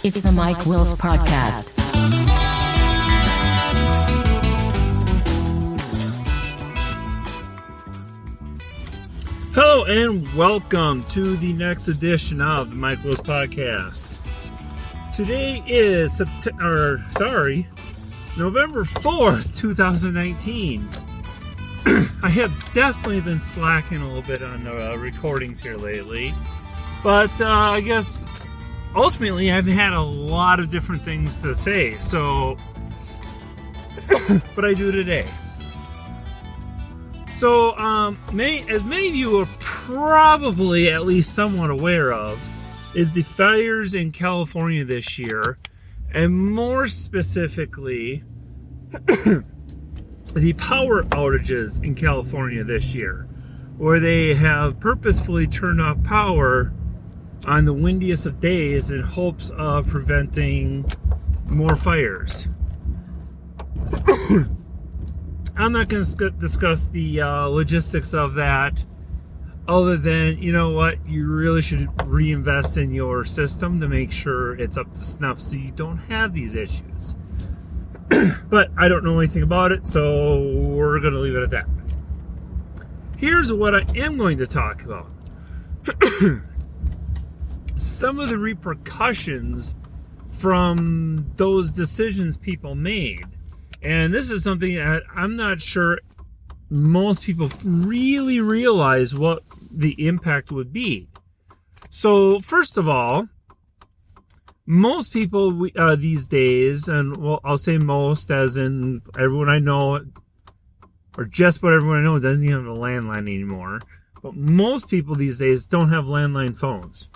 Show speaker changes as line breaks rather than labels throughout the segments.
It's the Mike Wills Podcast.
Hello and welcome to the next edition of the Mike Wills Podcast. Today is November 4th, 2019. I have definitely been slacking a little bit on the recordings here lately, but I guess ultimately I've had a lot of different things to say, so but I do today. So, as many of you are probably at least somewhat aware of, is the fires in California this year, and more specifically, the power outages in California this year, where they have purposefully turned off power on the windiest of days in hopes of preventing more fires. I'm not going to discuss the logistics of that, other than, you know what, you really should reinvest in your system to make sure it's up to snuff so you don't have these issues. But I don't know anything about it, so we're going to leave it at that. Here's what I am going to talk about. Some of the repercussions from those decisions people made. And this is something that I'm not sure most people really realize what the impact would be. So, first of all, most people these days, and well, I'll say most as in everyone I know, or just about everyone I know doesn't even have a landline anymore, but most people these days don't have landline phones.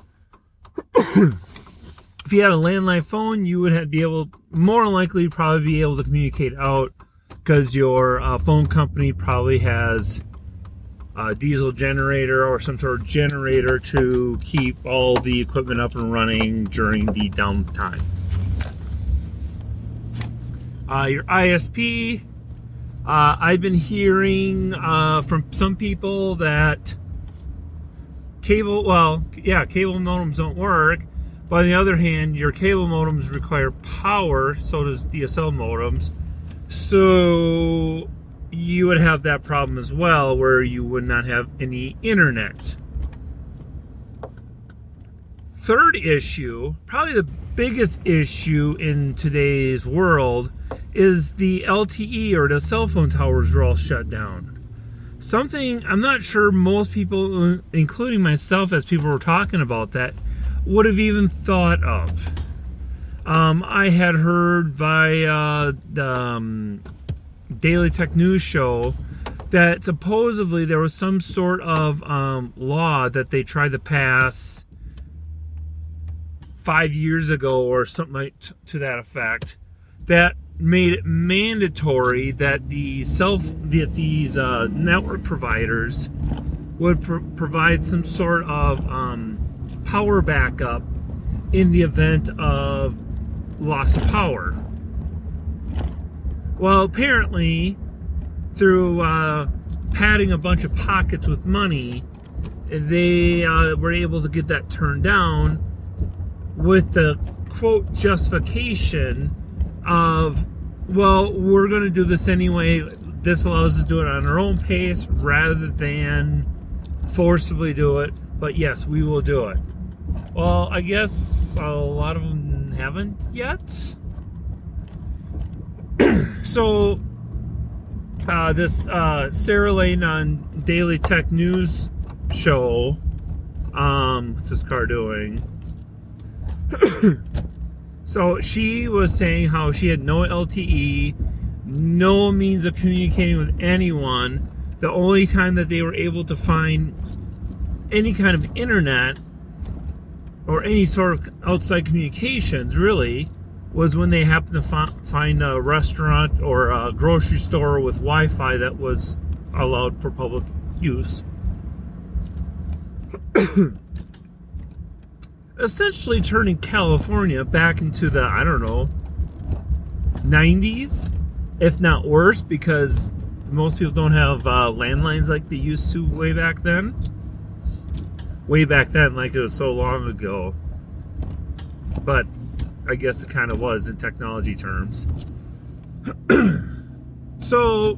If you had a landline phone, you would be able, more likely, probably be able to communicate out because your phone company probably has a diesel generator or some sort of generator to keep all the equipment up and running during the downtime. Your ISP, I've been hearing from some people that cable modems don't work. But on the other hand, your cable modems require power, so does DSL modems. So you would have that problem as well, where you would not have any internet. Third issue, probably the biggest issue in today's world, is the LTE, or the cell phone towers, are all shut down. Something I'm not sure most people, including myself as people were talking about that, would have even thought of. I had heard via the Daily Tech News show that supposedly there was some sort of law that they tried to pass 5 years ago or something like to that effect that made it mandatory that these network providers would provide some sort of power backup in the event of loss of power. Well, apparently, through padding a bunch of pockets with money, they were able to get that turned down with the quote justification of, well, we're going to do this anyway. This allows us to do it on our own pace rather than forcibly do it. But yes, we will do it. Well, I guess a lot of them haven't yet. So, this Sarah Lane on Daily Tech News show, what's this car doing? So, she was saying how she had no LTE, no means of communicating with anyone. The only time that they were able to find any kind of internet or any sort of outside communications, really, was when they happened to find a restaurant or a grocery store with Wi-Fi that was allowed for public use. Essentially turning California back into the, 90s, if not worse, because most people don't have landlines like they used to way back then. Way back then, like it was so long ago. But I guess it kind of was in technology terms. So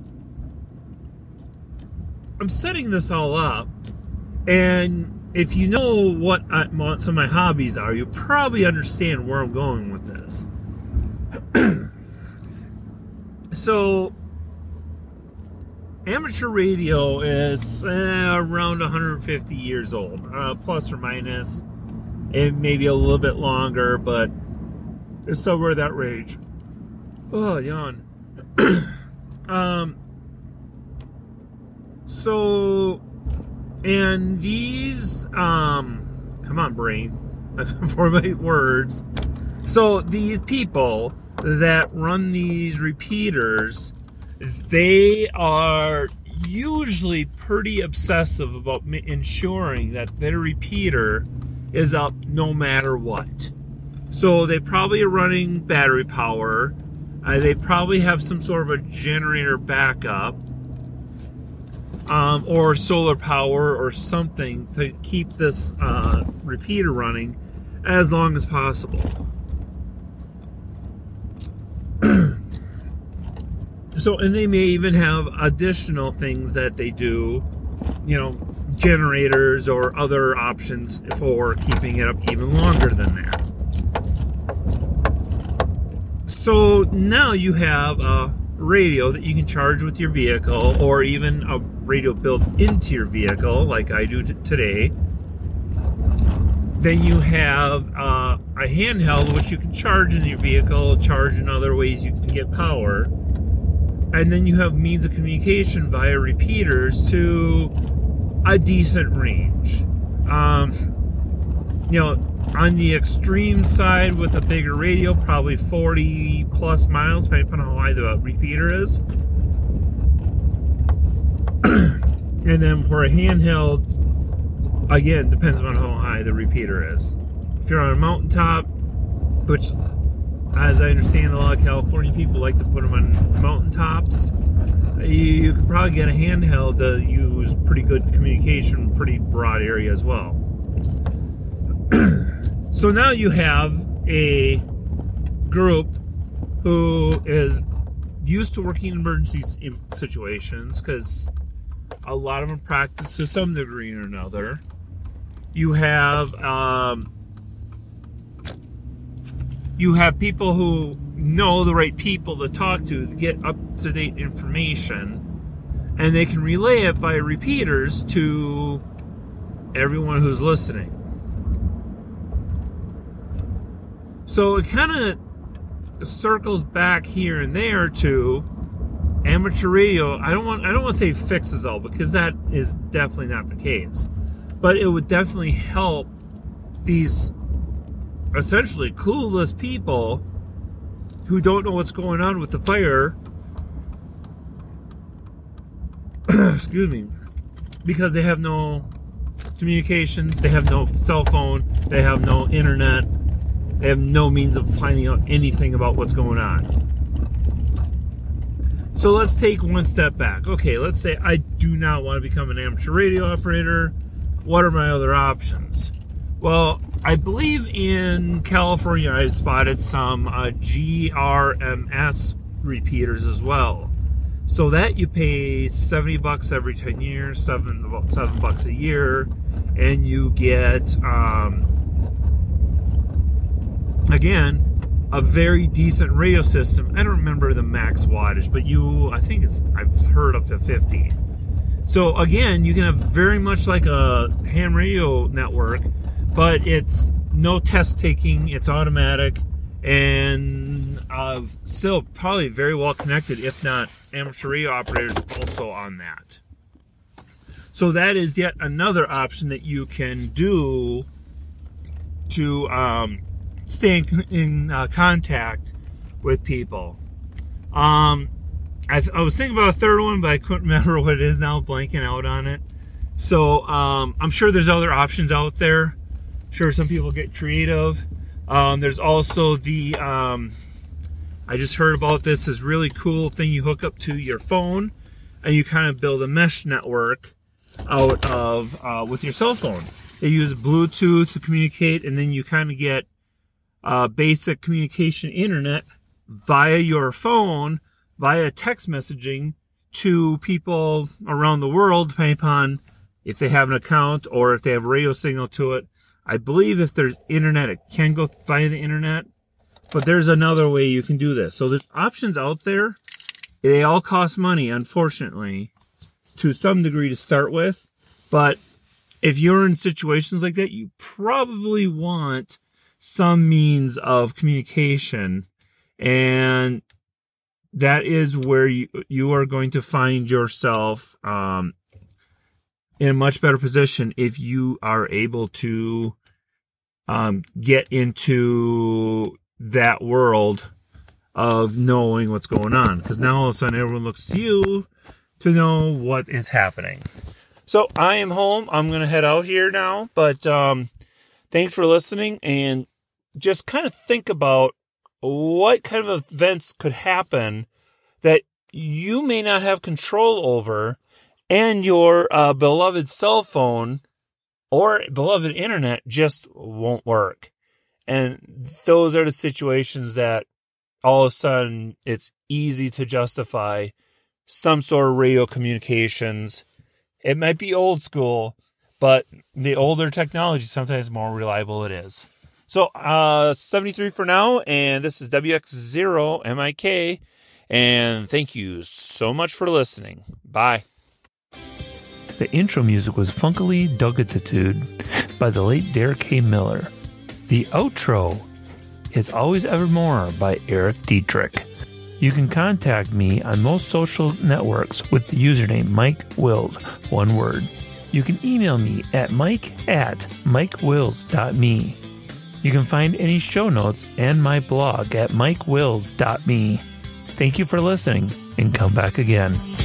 I'm setting this all up, and if you know what some of my hobbies are, you probably understand where I'm going with this. So amateur radio is around 150 years old, plus or minus. It may be a little bit longer, but it's somewhere in that range. Oh, yawn. So, and these, come on, brain, for my words. So, these people that run these repeaters, they are usually pretty obsessive about ensuring that their repeater is up no matter what. So they probably are running battery power. They probably have some sort of a generator backup, or solar power or something to keep this repeater running as long as possible. So, and they may even have additional things that they do, generators or other options for keeping it up even longer than that. So now you have a radio that you can charge with your vehicle, or even a radio built into your vehicle like I do today. Then you have a handheld which you can charge in your vehicle, charge in other ways you can get power. And then you have means of communication via repeaters to a decent range. On the extreme side with a bigger radio, probably 40 plus miles, depending on how high the repeater is. And then for a handheld, again, depends on how high the repeater is. If you're on a mountaintop, which, as I understand, a lot of California people like to put them on mountaintops, you could probably get a handheld to use pretty good communication, pretty broad area as well. So now you have a group who is used to working in emergency situations, because a lot of them practice to some degree or another. You have people who know the right people to talk to get up-to-date information, and they can relay it via repeaters to everyone who's listening. So it kind of circles back here and there to amateur radio. I don't want to say fixes all, because that is definitely not the case. But it would definitely help these essentially clueless people who don't know what's going on with the fire. Excuse me. Because they have no communications, they have no cell phone, they have no internet, they have no means of finding out anything about what's going on. So let's take one step back. Okay, let's say I do not want to become an amateur radio operator. What are my other options? Well, I believe in California I've spotted some GRMS repeaters as well. So that you pay $70 every 10 years, about $7 a year, and you get, again, a very decent radio system. I don't remember the max wattage, but I've heard up to 50. So again, you can have very much like a ham radio network, but it's no test taking, it's automatic, and still probably very well connected, if not amateur radio operators also on that. So that is yet another option that you can do to stay in contact with people. I was thinking about a third one, but I couldn't remember what it is now, blanking out on it. So I'm sure there's other options out there. Sure, some people get creative. There's also the, I just heard about this really cool thing you hook up to your phone, and you kind of build a mesh network out of with your cell phone. They use Bluetooth to communicate, and then you kind of get basic communication internet via your phone, via text messaging to people around the world, depending upon if they have an account or if they have radio signal to it. I believe if there's internet, it can go via the internet, but there's another way you can do this. So there's options out there. They all cost money, unfortunately, to some degree to start with. But if you're in situations like that, you probably want some means of communication, and that is where you are going to find yourself in a much better position if you are able to get into that world of knowing what's going on. Because now all of a sudden everyone looks to you to know what is happening. So I am home. I'm going to head out here now. But thanks for listening. And just kind of think about what kind of events could happen that you may not have control over, and your beloved cell phone or beloved internet just won't work. And those are the situations that all of a sudden it's easy to justify some sort of radio communications. It might be old school, but the older technology sometimes more reliable it is. So 73 for now, and this is WX0MIK, and thank you so much for listening. Bye.
The intro music was Funkily Dugatitude by the late Derek A. Miller. The outro is Always Evermore by Eric Dietrich. You can contact me on most social networks with the username Mike Wills, one word. You can email me at mike@mikewills.me. You can find any show notes and my blog at mikewills.me. Thank you for listening, and come back again.